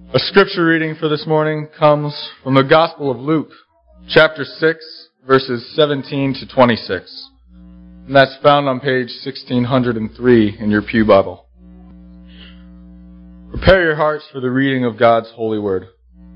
A scripture reading for this morning comes from the Gospel of Luke, chapter 6, verses 17 to 26. And that's found on page 1603 in your pew Bible. Prepare your hearts for the reading of God's holy word.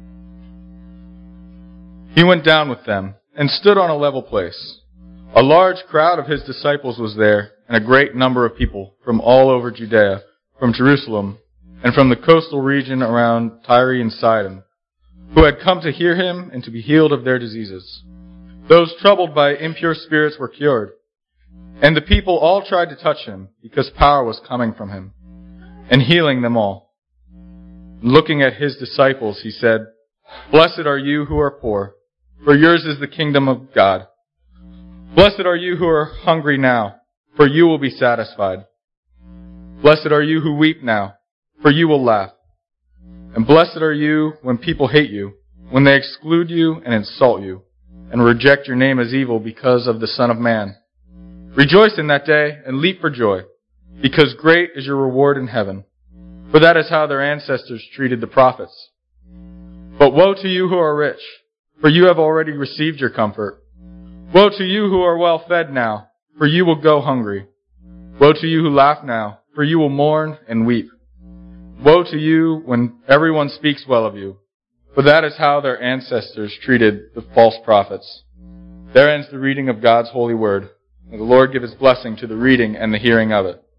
He went down with them and stood on a level place. A large crowd of his disciples was there, and a great number of people from all over Judea, from Jerusalem, and from the coastal region around Tyre and Sidon, who had come to hear him and to be healed of their diseases. Those troubled by impure spirits were cured, and the people all tried to touch him, because power was coming from him, and healing them all. Looking at his disciples, he said, "Blessed are you who are poor, for yours is the kingdom of God. Blessed are you who are hungry now, for you will be satisfied. Blessed are you who weep now, for you will laugh. And blessed are you when people hate you, when they exclude you and insult you, and reject your name as evil because of the Son of Man. Rejoice in that day and leap for joy, because great is your reward in heaven. For that is how their ancestors treated the prophets. But woe to you who are rich, for you have already received your comfort. Woe to you who are well fed now, for you will go hungry. Woe to you who laugh now, for you will mourn and weep. Woe to you when everyone speaks well of you, for that is how their ancestors treated the false prophets." There ends the reading of God's holy word. May the Lord give his blessing to the reading and the hearing of it.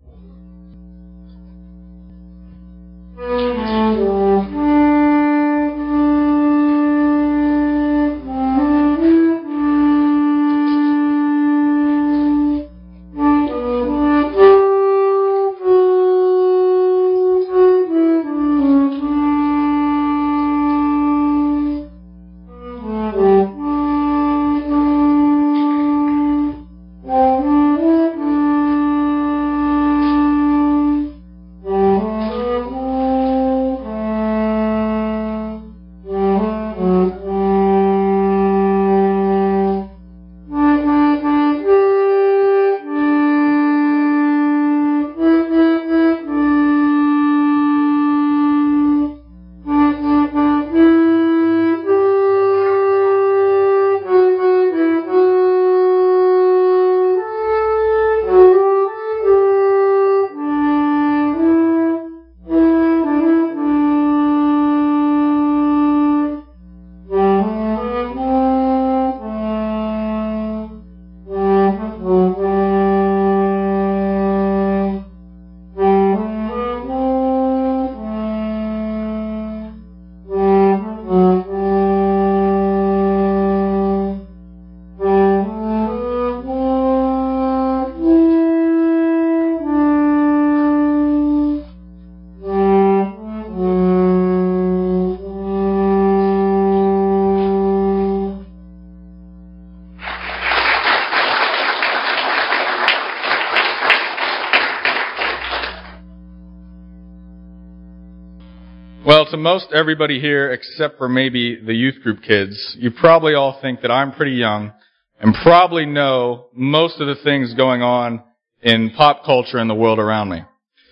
Well, to most everybody here, except for maybe the youth group kids, you probably all think that I'm pretty young and probably know most of the things going on in pop culture and the world around me.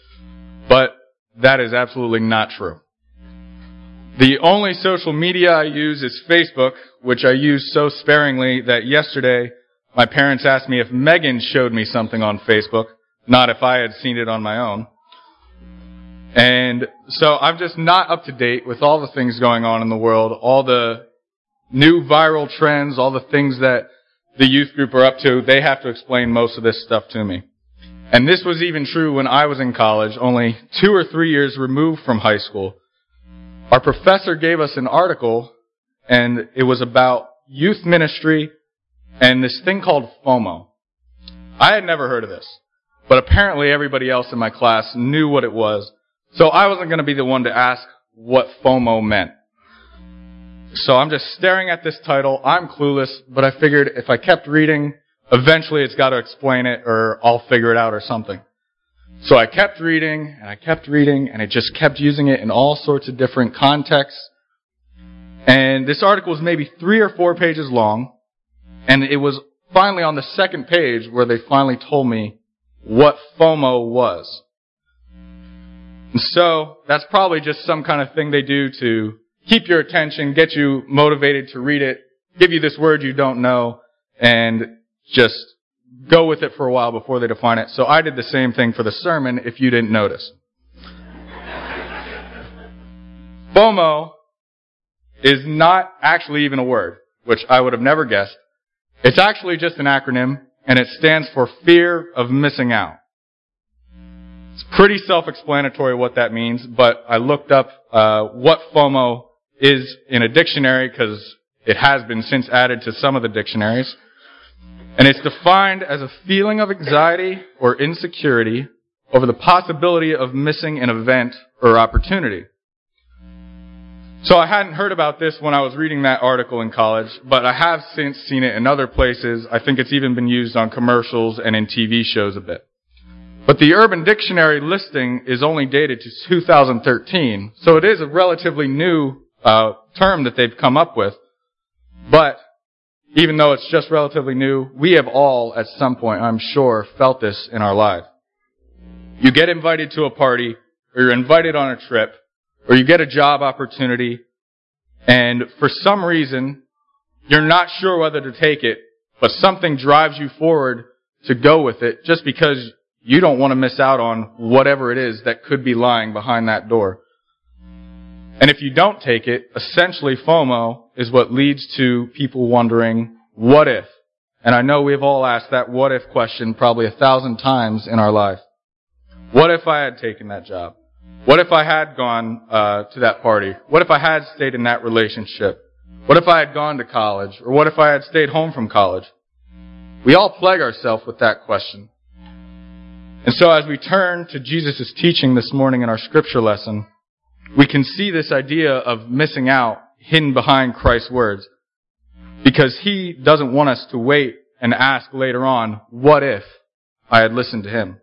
But that is absolutely not true. The only social media I use is Facebook, which I use so sparingly that yesterday my parents asked me if Megan showed me something on Facebook, not if I had seen it on my own. And so I'm just not up to date with all the things going on in the world, all the new viral trends, all the things that the youth group are up to. They have to explain most of this stuff to me. And this was even true when I was in college, only 2 or 3 years removed from high school. Our professor gave us an article, and it was about youth ministry and this thing called FOMO. I had never heard of this, but apparently everybody else in my class knew what it was. So I wasn't going to be the one to ask what FOMO meant. So I'm just staring at this title. I'm clueless, but I figured if I kept reading, eventually it's got to explain it or I'll figure it out or something. So I kept reading, and it just kept using it in all sorts of different contexts. And this article was maybe 3 or 4 pages long, and it was finally on the second page where they finally told me what FOMO was. And so that's probably just some kind of thing they do to keep your attention, get you motivated to read it, give you this word you don't know, and just go with it for a while before they define it. So I did the same thing for the sermon if you didn't notice. FOMO is not actually even a word, which I would have never guessed. It's actually just an acronym, and it stands for fear of missing out. It's pretty self-explanatory what that means, but I looked up what FOMO is in a dictionary because it has been since added to some of the dictionaries. And it's defined as a feeling of anxiety or insecurity over the possibility of missing an event or opportunity. So I hadn't heard about this when I was reading that article in college, but I have since seen it in other places. I think it's even been used on commercials and in TV shows a bit. But the Urban Dictionary listing is only dated to 2013, so it is a relatively new term that they've come up with. But even though it's just relatively new, we have all, at some point, I'm sure, felt this in our life. You get invited to a party, or you're invited on a trip, or you get a job opportunity, and for some reason, you're not sure whether to take it, but something drives you forward to go with it just because you don't want to miss out on whatever it is that could be lying behind that door. And if you don't take it, essentially FOMO is what leads to people wondering, what if? And I know we've all asked that what if question probably 1,000 times in our life. What if I had taken that job? What if I had gone to that party? What if I had stayed in that relationship? What if I had gone to college? Or what if I had stayed home from college? We all plague ourselves with that question. And so as we turn to Jesus' teaching this morning in our scripture lesson, we can see this idea of missing out hidden behind Christ's words. Because He doesn't want us to wait and ask later on, what if I had listened to Him?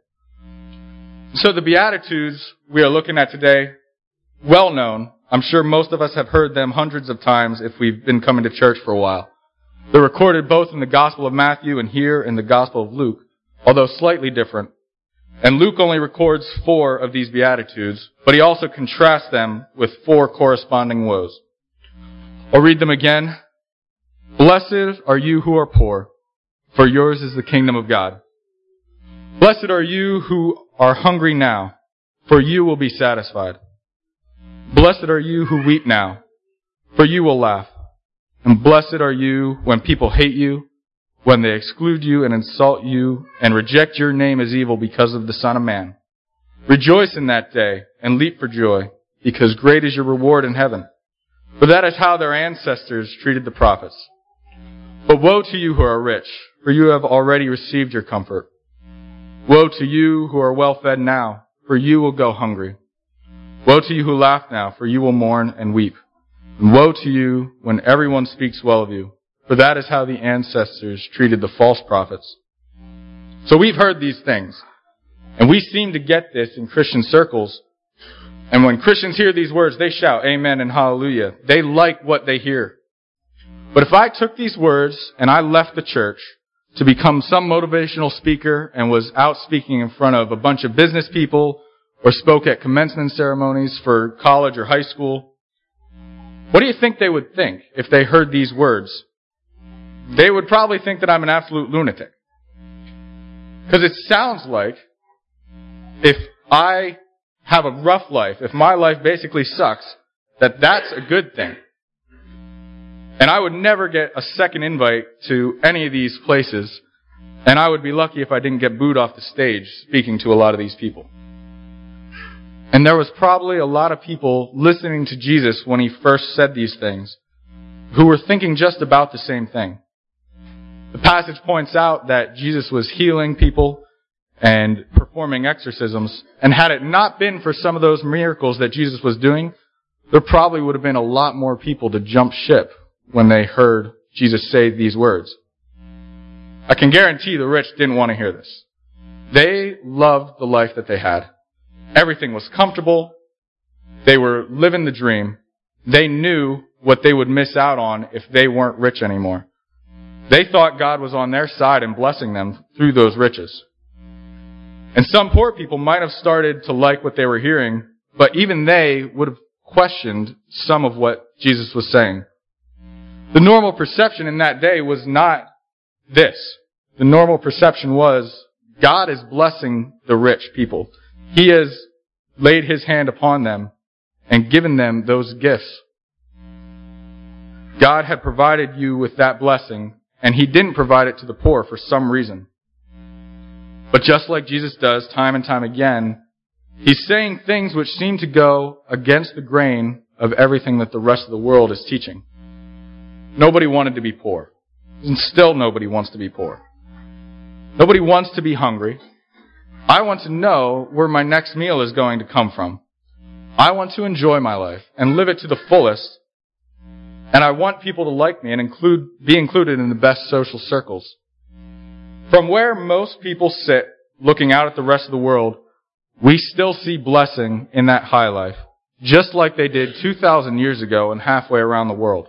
So the Beatitudes we are looking at today, well known. I'm sure most of us have heard them hundreds of times if we've been coming to church for a while. They're recorded both in the Gospel of Matthew and here in the Gospel of Luke, although slightly different. And Luke only records 4 of these Beatitudes, but he also contrasts them with 4 corresponding woes. I'll read them again. Blessed are you who are poor, for yours is the kingdom of God. Blessed are you who are hungry now, for you will be satisfied. Blessed are you who weep now, for you will laugh. And blessed are you when people hate you, when they exclude you and insult you and reject your name as evil because of the Son of Man. Rejoice in that day and leap for joy, because great is your reward in heaven. For that is how their ancestors treated the prophets. But woe to you who are rich, for you have already received your comfort. Woe to you who are well fed now, for you will go hungry. Woe to you who laugh now, for you will mourn and weep. And woe to you when everyone speaks well of you, for that is how the ancestors treated the false prophets. So we've heard these things, and we seem to get this in Christian circles. And when Christians hear these words, they shout amen and hallelujah. They like what they hear. But if I took these words and I left the church to become some motivational speaker and was out speaking in front of a bunch of business people or spoke at commencement ceremonies for college or high school, what do you think they would think if they heard these words? They would probably think that I'm an absolute lunatic. Because it sounds like if I have a rough life, if my life basically sucks, that's a good thing. And I would never get a second invite to any of these places, and I would be lucky if I didn't get booed off the stage speaking to a lot of these people. And there was probably a lot of people listening to Jesus when He first said these things who were thinking just about the same thing. The passage points out that Jesus was healing people and performing exorcisms, and had it not been for some of those miracles that Jesus was doing, there probably would have been a lot more people to jump ship when they heard Jesus say these words. I can guarantee the rich didn't want to hear this. They loved the life that they had. Everything was comfortable. They were living the dream. They knew what they would miss out on if they weren't rich anymore. They thought God was on their side and blessing them through those riches. And some poor people might have started to like what they were hearing but even they would have questioned some of what Jesus was saying. The normal perception in that day was not this. The normal perception was, God is blessing the rich people. He has laid His hand upon them and given them those gifts. God had provided you with that blessing, and He didn't provide it to the poor for some reason. But just like Jesus does time and time again, He's saying things which seem to go against the grain of everything that the rest of the world is teaching. Nobody wanted to be poor. And still nobody wants to be poor. Nobody wants to be hungry. I want to know where my next meal is going to come from. I want to enjoy my life and live it to the fullest. And I want people to like me and be included in the best social circles. From where most people sit, looking out at the rest of the world, we still see blessing in that high life, just like they did 2,000 years ago and halfway around the world.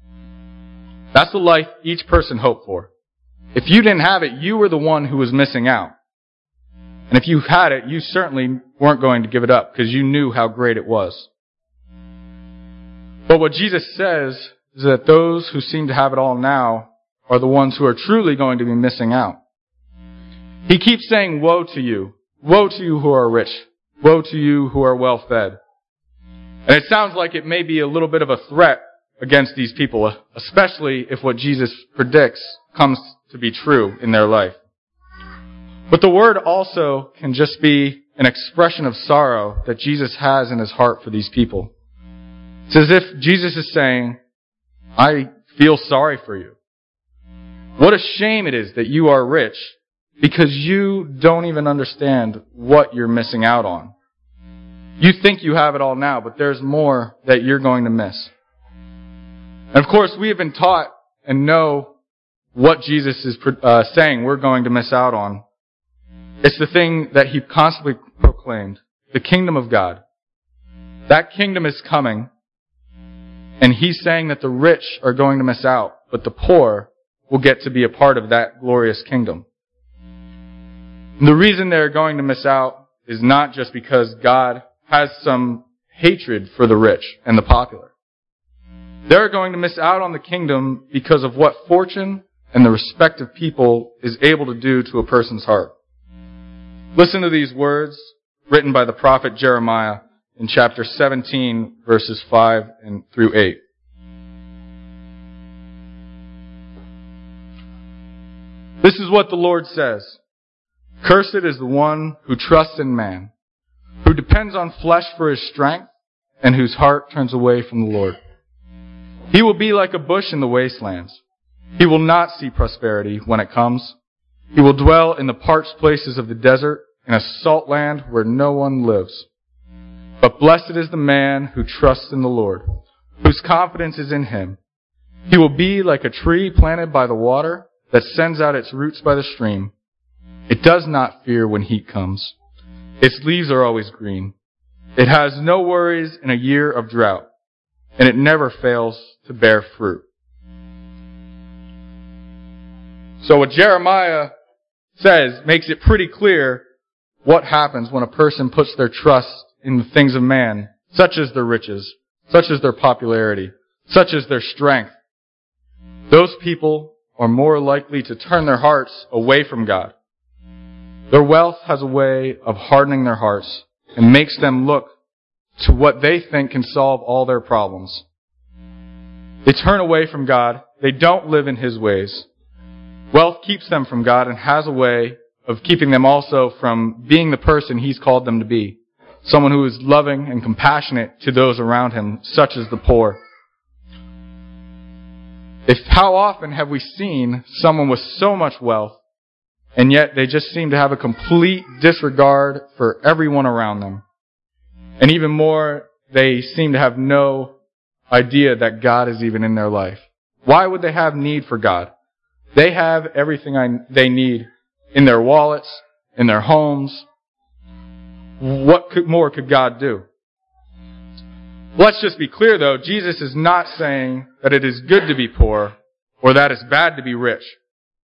That's the life each person hoped for. If you didn't have it, you were the one who was missing out. And if you had it, you certainly weren't going to give it up because you knew how great it was. But what Jesus says is that those who seem to have it all now are the ones who are truly going to be missing out. He keeps saying, woe to you. Woe to you who are rich. Woe to you who are well fed. And it sounds like it may be a little bit of a threat against these people, especially if what Jesus predicts comes to be true in their life. But the word also can just be an expression of sorrow that Jesus has in His heart for these people. It's as if Jesus is saying, I feel sorry for you. What a shame it is that you are rich because you don't even understand what you're missing out on. You think you have it all now, but there's more that you're going to miss. And of course, we have been taught and know what Jesus is saying we're going to miss out on. It's the thing that He constantly proclaimed, the kingdom of God. That kingdom is coming, and He's saying that the rich are going to miss out, but the poor will get to be a part of that glorious kingdom. And the reason they're going to miss out is not just because God has some hatred for the rich and the popular. They're going to miss out on the kingdom because of what fortune and the respect of people is able to do to a person's heart. Listen to these words written by the prophet Jeremiah in chapter 17, verses 5 through 8. This is what the Lord says. Cursed is the one who trusts in man, who depends on flesh for his strength, and whose heart turns away from the Lord. He will be like a bush in the wastelands. He will not see prosperity when it comes. He will dwell in the parched places of the desert, in a salt land where no one lives. But blessed is the man who trusts in the Lord, whose confidence is in Him. He will be like a tree planted by the water that sends out its roots by the stream. It does not fear when heat comes. Its leaves are always green. It has no worries in a year of drought, and it never fails to bear fruit. So what Jeremiah says makes it pretty clear what happens when a person puts their trust in the things of man, such as their riches, such as their popularity, such as their strength. Those people are more likely to turn their hearts away from God. Their wealth has a way of hardening their hearts and makes them look to what they think can solve all their problems. They turn away from God. They don't live in His ways. Wealth keeps them from God and has a way of keeping them also from being the person He's called them to be. Someone who is loving and compassionate to those around him, such as the poor. How often have we seen someone with so much wealth, and yet they just seem to have a complete disregard for everyone around them? And even more, they seem to have no idea that God is even in their life. Why would they have need for God? They have everything they need in their wallets, in their homes. What more could God do? Let's just be clear though, Jesus is not saying that it is good to be poor or that it's bad to be rich.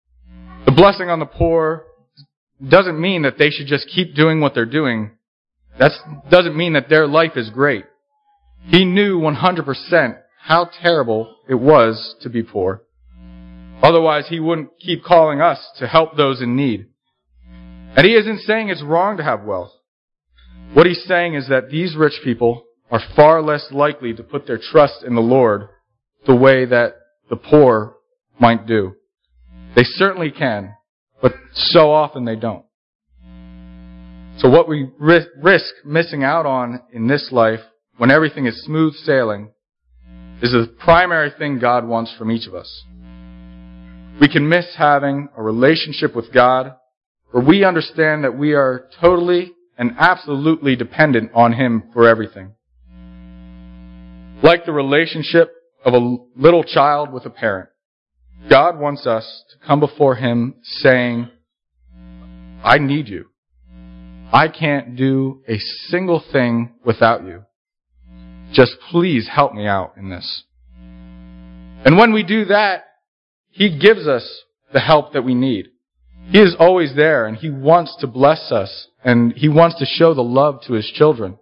The blessing on the poor doesn't mean that they should just keep doing what they're doing That doesn't mean that their life is great. He knew 100% how terrible it was to be poor. Otherwise, he wouldn't keep calling us to help those in need. And he isn't saying it's wrong to have wealth. What he's saying is that these rich people are far less likely to put their trust in the Lord the way that the poor might do. They certainly can, but so often they don't. So what we risk missing out on in this life, when everything is smooth sailing, is the primary thing God wants from each of us. We can miss having a relationship with God where we understand that we are totally and absolutely dependent on Him for everything. Like the relationship of a little child with a parent, God wants us to come before Him saying, I need you. I can't do a single thing without you. Just please help me out in this. And when we do that, He gives us the help that we need. He is always there, and He wants to bless us, and He wants to show the love to His children.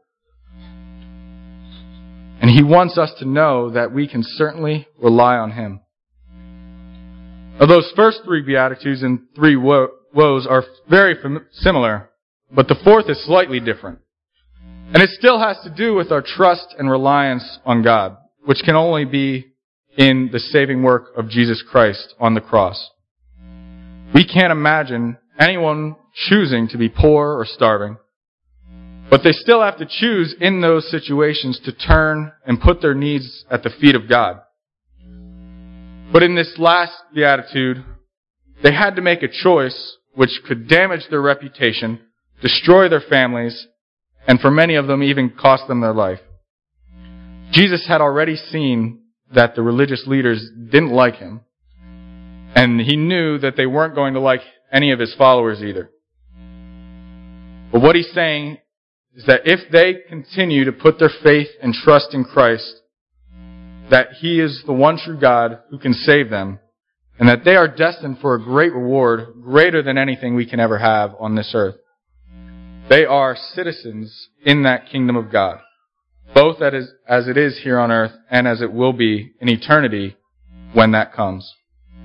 And He wants us to know that we can certainly rely on Him. Now, those first three Beatitudes and three woes are very similar, but the fourth is slightly different. And it still has to do with our trust and reliance on God, which can only be in the saving work of Jesus Christ on the cross. We can't imagine anyone choosing to be poor or starving, but they still have to choose in those situations to turn and put their needs at the feet of God. But in this last beatitude, they had to make a choice which could damage their reputation, destroy their families, and for many of them even cost them their life. Jesus had already seen that the religious leaders didn't like Him, and He knew that they weren't going to like any of His followers either. But what He's saying is that if they continue to put their faith and trust in Christ, that He is the one true God who can save them, and that they are destined for a great reward, greater than anything we can ever have on this earth. They are citizens in that kingdom of God, both as it is here on earth and as it will be in eternity when that comes.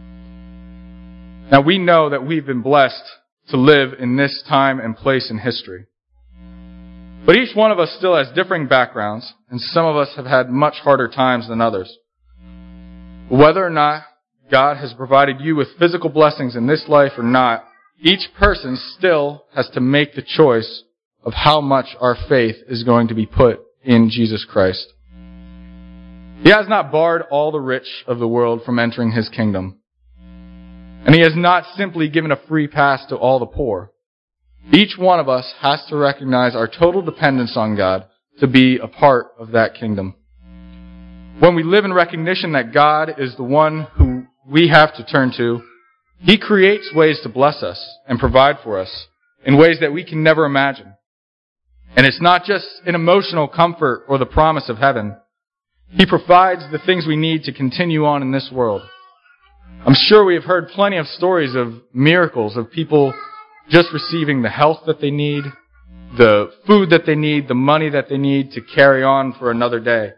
Now we know that we've been blessed to live in this time and place in history. But each one of us still has differing backgrounds, and some of us have had much harder times than others. Whether or not God has provided you with physical blessings in this life or not, each person still has to make the choice of how much our faith is going to be put in Jesus Christ. He has not barred all the rich of the world from entering His kingdom. And He has not simply given a free pass to all the poor. Each one of us has to recognize our total dependence on God to be a part of that kingdom. When we live in recognition that God is the one who we have to turn to, He creates ways to bless us and provide for us in ways that we can never imagine. And it's not just an emotional comfort or the promise of heaven. He provides the things we need to continue on in this world. I'm sure we have heard plenty of stories of miracles, of people just receiving the health that they need, the food that they need, the money that they need to carry on for another day.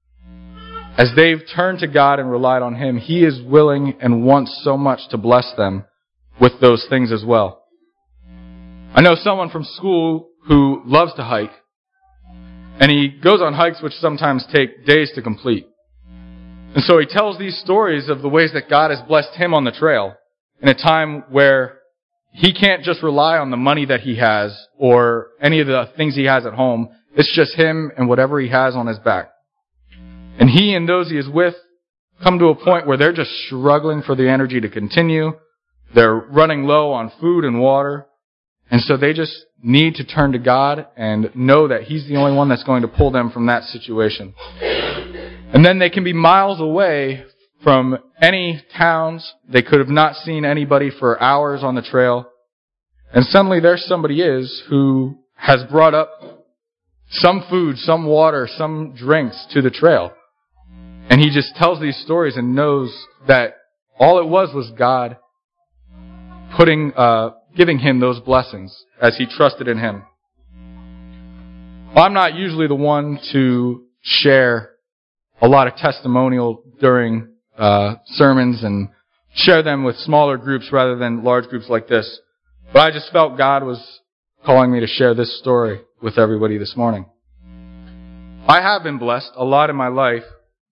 As they've turned to God and relied on Him, He is willing and wants so much to bless them with those things as well. I know someone from school who loves to hike, and he goes on hikes which sometimes take days to complete. And so he tells these stories of the ways that God has blessed him on the trail in a time where he can't just rely on the money that he has or any of the things he has at home. It's just him and whatever he has on his back. And he and those he is with come to a point where they're just struggling for the energy to continue. They're running low on food and water. And so they just need to turn to God and know that He's the only one that's going to pull them from that situation. And then they can be miles away from any towns. They could have not seen anybody for hours on the trail. And suddenly there somebody is who has brought up some food, some water, some drinks to the trail. And he just tells these stories and knows that all it was God giving him those blessings as he trusted in Him. Well, I'm not usually the one to share a lot of testimonial during sermons and share them with smaller groups rather than large groups like this. But I just felt God was calling me to share this story with everybody this morning. I have been blessed a lot in my life,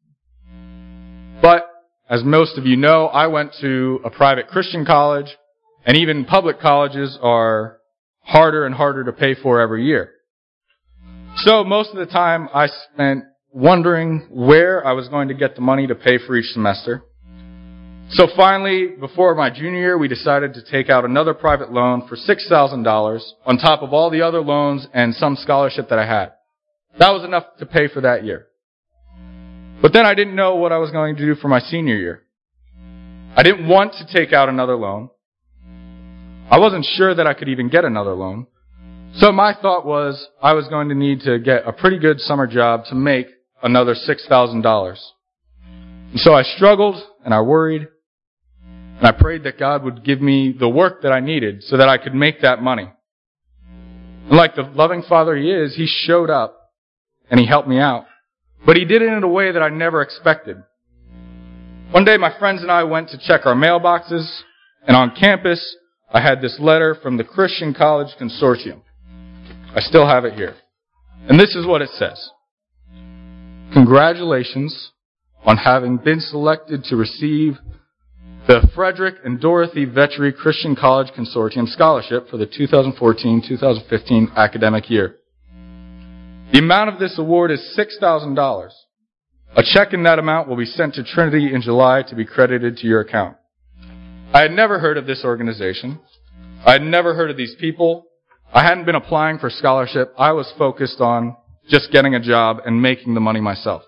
but as most of you know, I went to a private Christian college, and even public colleges are harder and harder to pay for every year. So most of the time I spent wondering where I was going to get the money to pay for each semester. So finally, before my junior year, we decided to take out another private loan for $6,000 on top of all the other loans and some scholarship that I had. That was enough to pay for that year. But then I didn't know what I was going to do for my senior year. I didn't want to take out another loan. I wasn't sure that I could even get another loan. So my thought was I was going to need to get a pretty good summer job to make another $6,000. And so I struggled and I worried and I prayed that God would give me the work that I needed so that I could make that money. And like the loving Father He is, He showed up and He helped me out. But He did it in a way that I never expected. One day my friends and I went to check our mailboxes, and on campus I had this letter from the Christian College Consortium. I still have it here. And this is what it says. Congratulations on having been selected to receive the Frederick and Dorothy Vetri Christian College Consortium Scholarship for the 2014-2015 academic year. The amount of this award is $6,000. A check in that amount will be sent to Trinity in July to be credited to your account. I had never heard of this organization. I had never heard of these people. I hadn't been applying for scholarship. I was focused on just getting a job and making the money myself.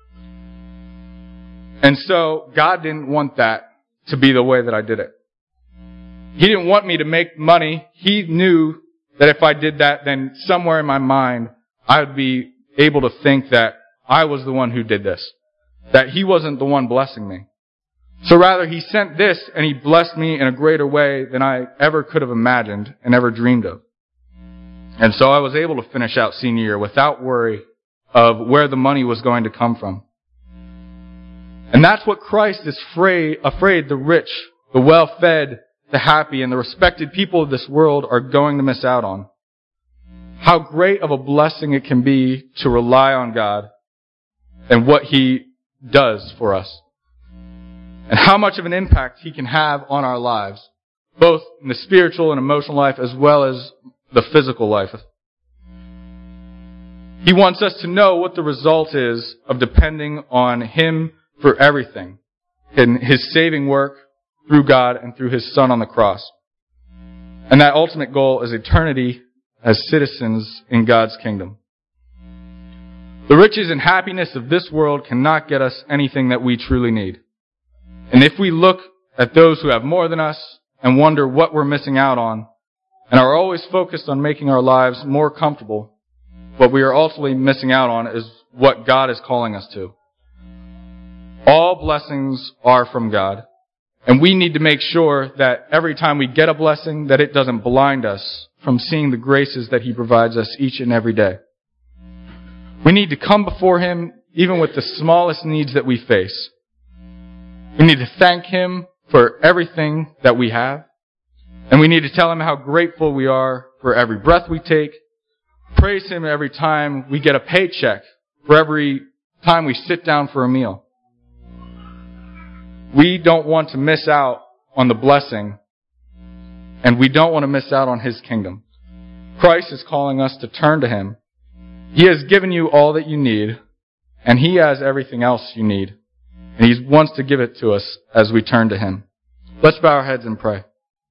And so God didn't want that to be the way that I did it. He didn't want me to make money. He knew that if I did that, then somewhere in my mind, I would be able to think that I was the one who did this, that He wasn't the one blessing me. So rather, He sent this and He blessed me in a greater way than I ever could have imagined and ever dreamed of. And so I was able to finish out senior year without worry of where the money was going to come from. And that's what Christ is afraid the rich, the well-fed, the happy, and the respected people of this world are going to miss out on. How great of a blessing it can be to rely on God and what He does for us. And how much of an impact He can have on our lives, both in the spiritual and emotional life as well as the physical life. He wants us to know what the result is of depending on Him for everything in His saving work through God and through His Son on the cross. And that ultimate goal is eternity as citizens in God's kingdom. The riches and happiness of this world cannot get us anything that we truly need. And if we look at those who have more than us and wonder what we're missing out on, and are always focused on making our lives more comfortable, what we are ultimately missing out on is what God is calling us to. All blessings are from God, and we need to make sure that every time we get a blessing, that it doesn't blind us from seeing the graces that He provides us each and every day. We need to come before Him even with the smallest needs that we face. We need to thank Him for everything that we have. And we need to tell Him how grateful we are for every breath we take. Praise Him every time we get a paycheck, for every time we sit down for a meal. We don't want to miss out on the blessing, and we don't want to miss out on His kingdom. Christ is calling us to turn to Him. He has given you all that you need, and He has everything else you need. And He wants to give it to us as we turn to Him. Let's bow our heads and pray.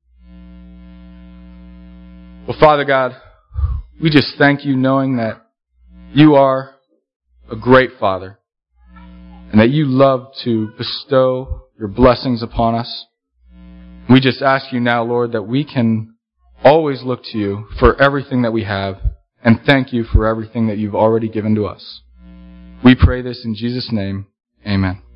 Well, Father God, we just thank You knowing that You are a great Father and that You love to bestow Your blessings upon us. We just ask You now, Lord, that we can always look to You for everything that we have and thank You for everything that You've already given to us. We pray this in Jesus' name. Amen.